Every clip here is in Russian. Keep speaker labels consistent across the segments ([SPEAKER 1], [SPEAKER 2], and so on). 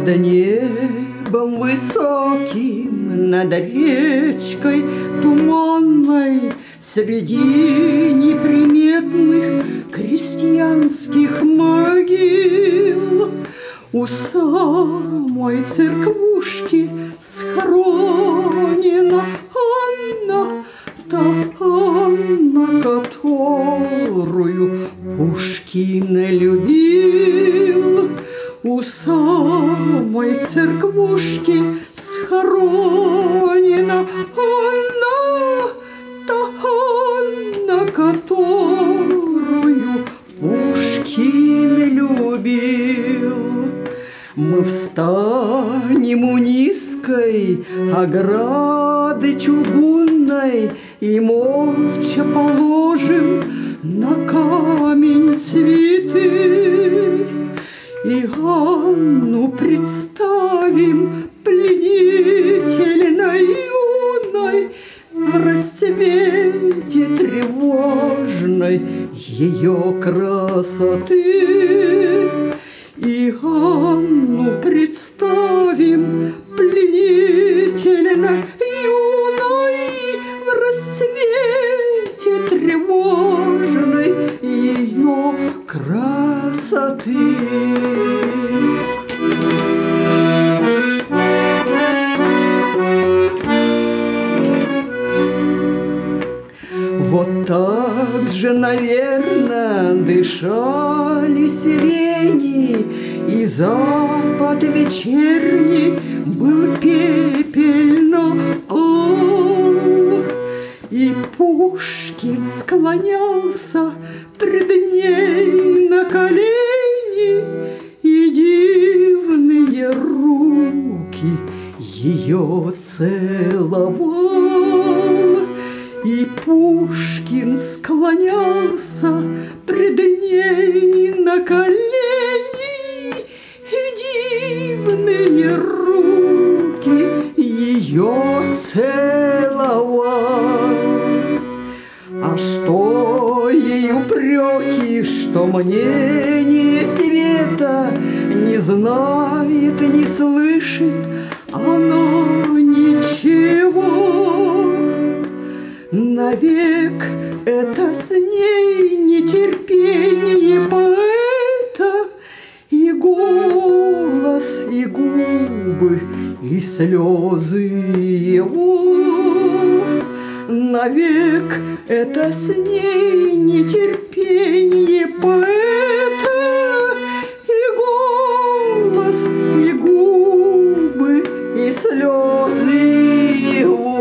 [SPEAKER 1] Над небом высоким, над речкой туманной, среди неприметных крестьянских могил у самой церквушки схоронена Анна, та Анна, которую Пушкин любил. У самой церквушки схоронена Анна, та Анна, которую Пушкин любил. Мы встанем у низкой ограды чугунной и молча положим на камень цветы. И Анну представим пленительно юной в расцвете тревожной ее красоты. И Анну представим пленительно юной в расцвете тревожной ее красоты. Вот так же, наверно, дышали сирени, и запад вечерний был пепельно ал, и Пушкин склонялся пред ней на колени, и дивные руки ее целовал. И Пушкин склонялся пред ней на колени, и дивные руки ее целовал. А что ей упреки, что мнение света не знает, не слышит она ничего? Навек это с ней нетерпение поэта, и голос, и губы, и слезы его. Навек это с ней нетерпение поэта, и голос, и губы, и слезы его.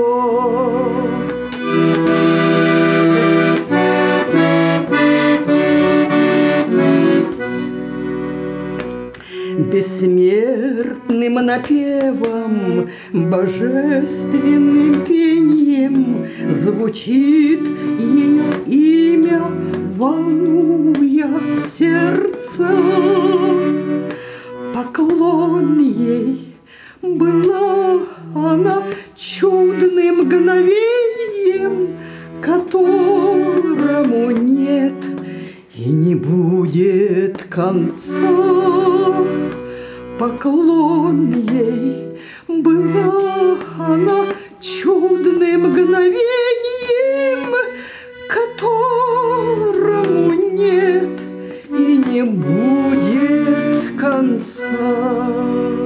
[SPEAKER 1] Бессмертным напевом, божественным пением звучит ее имя, волнуя сердце. Поклон ей была она чудным мгновением, которому нет и не будет конца. Поклон ей была она чудным мгновением, которому нет и не будет конца.